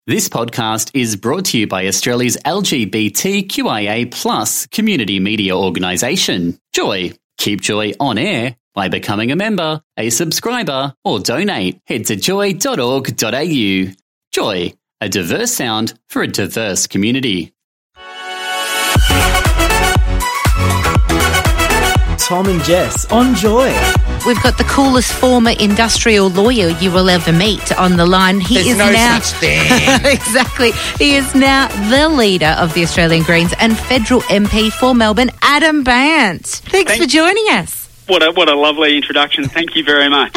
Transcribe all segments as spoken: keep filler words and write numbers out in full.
This podcast is brought to you by Australia's L G B T Q I A plus community media organisation, Joy. Keep Joy on air by becoming a member, a subscriber, or donate. Head to joy dot org dot a u. Joy, a diverse sound for a diverse community. Tom and Jess on Joy. We've got the coolest former industrial lawyer you will ever meet on the line. He There's is no now such thing. exactly. He is now the leader of the Australian Greens and federal M P for Melbourne, Adam Bandt. Thanks Thank- for joining us. What a what a lovely introduction. Thank you very much.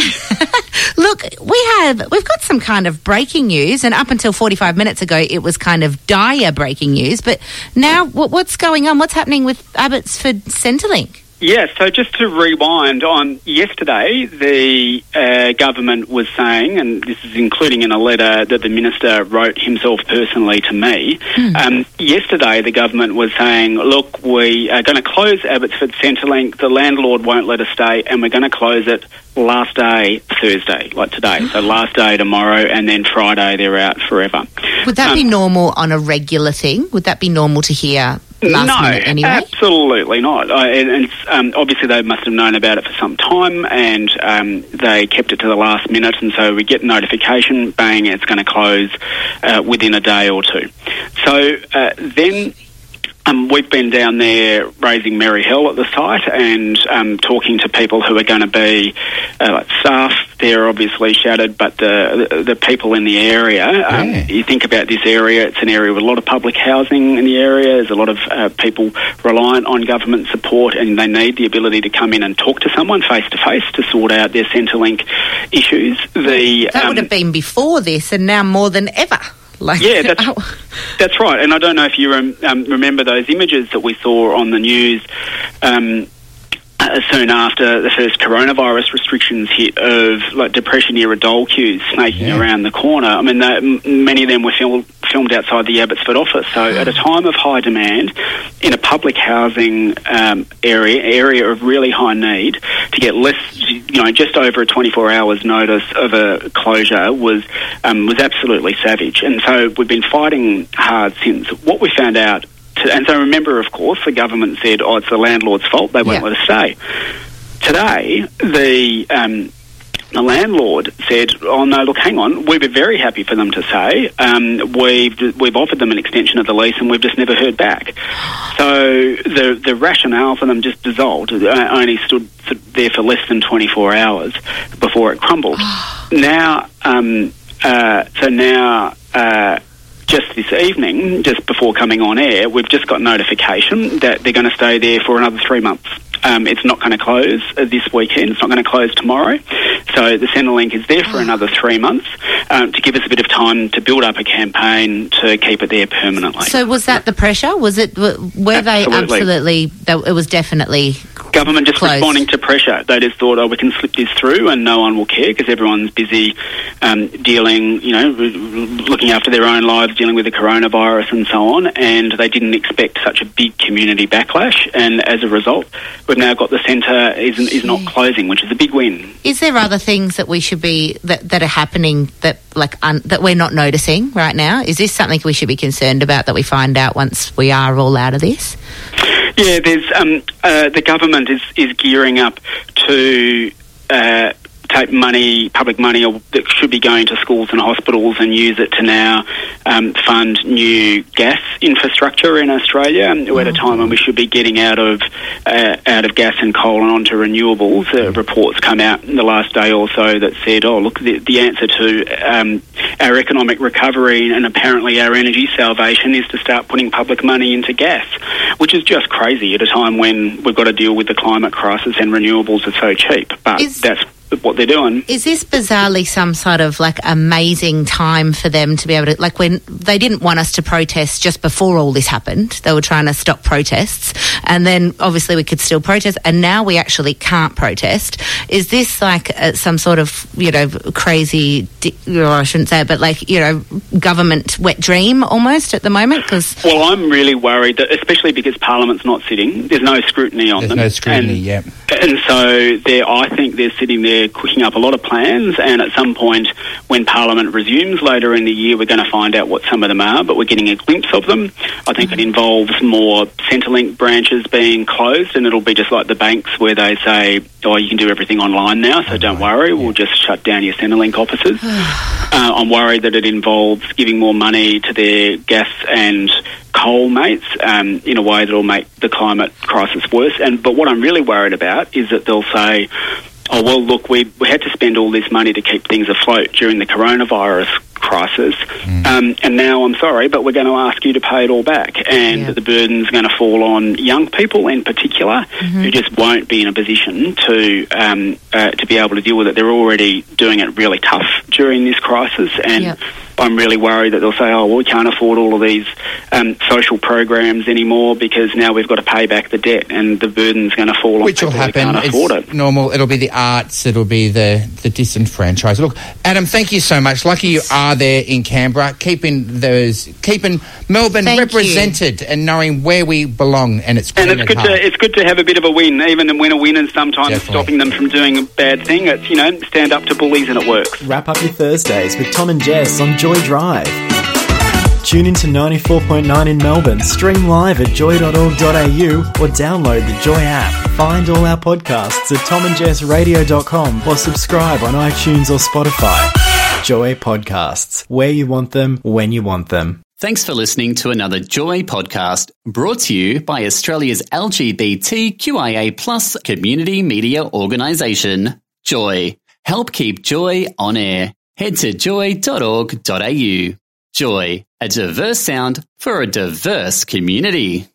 Look, we have we've got some kind of breaking news, and up until forty-five minutes ago, it was kind of dire breaking news. But now, what, what's going on? What's happening with Abbotsford Centrelink? Yeah, so just to rewind on yesterday, the uh, government was saying, and this is including in a letter that the minister wrote himself personally to me, mm. um, yesterday the government was saying, look, we are going to close Abbotsford Centrelink, the landlord won't let us stay, and we're going to close it last day Thursday, like today. So last day tomorrow, and then Friday they're out forever. Would that um, be normal on a regular thing? Would that be normal to hear last no, minute anyway? Absolutely not. I, and and it's, um, obviously they must have known about it for some time, and um, they kept it to the last minute, and so we get notification, bang, it's going to close uh, within a day or two. So uh, then... Um, we've been down there raising merry hell at the site and um, talking to people who are going to be uh, like staff. They're obviously shattered, but the, the the people in the area, um, yeah. you think about this area, it's an area with a lot of public housing in the area. There's a lot of uh, people reliant on government support, and they need the ability to come in and talk to someone face-to-face to sort out their Centrelink issues. The That um, would have been before this, and now more than ever. Like, yeah, that's, oh. that's right. And I don't know if you rem, um, remember those images that we saw on the news um, uh, soon after the first coronavirus restrictions hit of like depression-era dole queues snaking yeah. around the corner. I mean, they, m- many of them were filmed, filmed outside the Abbotsford office. So at a time of high demand, in a public housing um, area, area of really high need, to get less, you know, just over a twenty-four hours notice of a closure was um, was absolutely savage. And so we've been fighting hard since. What we found out, to, and so remember, of course, the government said, oh, it's the landlord's fault, they won't yeah. let us stay. Today, the... Um, The landlord said, oh, no, look, hang on, we'd be very happy for them to say. Um, we've we've offered them an extension of the lease and we've just never heard back. So the the rationale for them just dissolved. It only stood there for less than twenty-four hours before it crumbled. now, um, uh, so now... Uh, Just this evening, just before coming on air, we've just got notification that they're going to stay there for another three months. Um, it's not going to close uh, this weekend. It's not going to close tomorrow. So the Centrelink is there for another three months um, to give us a bit of time to build up a campaign to keep it there permanently. So was that the pressure? Was it? Were they absolutely? It was definitely government just closed. Responding to pressure. They just thought, oh, we can slip this through and no one will care because everyone's busy um, dealing, you know, looking after their own lives, dealing with the coronavirus and so on, and they didn't expect such a big community backlash, and as a result, we've now got the centre is, is not closing, which is a big win. Is there other things that we should be, that, that are happening that like un, that we're not noticing right now? Is this something we should be concerned about that we find out once we are all out of this? Yeah, there's um, uh, the government is, is gearing up to uh, take money, public money that should be going to schools and hospitals, and use it to now um, fund new gas infrastructure in Australia. We're at a time when we should be getting out of uh, out of gas and coal and onto renewables. Uh, reports come out in the last day or so that said, oh, look, the, the answer to um, our economic recovery and apparently our energy salvation is to start putting public money into gas, which is just crazy at a time when we've got to deal with the climate crisis and renewables are so cheap. But is- that's what they're doing. Is this bizarrely some sort of like amazing time for them to be able to, like when they didn't want us to protest just before all this happened, they were trying to stop protests, and then obviously we could still protest, and now we actually can't protest. Is this like uh, some sort of, you know, crazy, or I shouldn't say it, but like, you know, government wet dream almost at the moment? Cause well, I'm really worried that, especially because Parliament's not sitting, there's no scrutiny on there's them. There's no scrutiny, and, yeah. And so they're, I think they're sitting there we're cooking up a lot of plans, and at some point when Parliament resumes later in the year, we're going to find out what some of them are, but we're getting a glimpse of them. I think mm-hmm. it involves more Centrelink branches being closed, and it'll be just like the banks where they say, oh, you can do everything online now, so oh, don't right. worry, yeah. we'll just shut down your Centrelink offices. uh, I'm worried that it involves giving more money to their gas and coal mates um, in a way that will make the climate crisis worse. And but what I'm really worried about is that they'll say, oh, well, look, we, we had to spend all this money to keep things afloat during the coronavirus crisis, mm. um, and now, I'm sorry, but we're going to ask you to pay it all back. And yeah. the burden's going to fall on young people in particular, mm-hmm. who just won't be in a position to um, uh, to be able to deal with it. They're already doing it really tough during this crisis, and yep. I'm really worried that they'll say, oh, well, we can't afford all of these um, social programs anymore because now we've got to pay back the debt, and the burden's going to fall on Which people will happen. who can't afford it's it. normal. It'll be the arts. It'll be the, the disenfranchised. Look, Adam, thank you so much. Lucky you are there in Canberra, keeping those, keeping Melbourne thank represented you. And knowing where we belong, and it's and it's good hard. to it's good to have a bit of a win, even when a win is sometimes Definitely. stopping them from doing a bad thing. It's, you know, stand up to bullies and it works. Wrap up your Thursdays with Tom and Jess on Joy Drive. Tune in to ninety-four point nine in Melbourne, stream live at joy dot org dot a u or download the Joy app. Find all our podcasts at tom and jess radio dot com or subscribe on iTunes or Spotify. Joy Podcasts, where you want them, when you want them. Thanks for listening to another Joy podcast brought to you by Australia's L G B T Q I A plus community media organisation, Joy. Help keep Joy on air. Head to joy dot org dot a u. Joy, a diverse sound for a diverse community.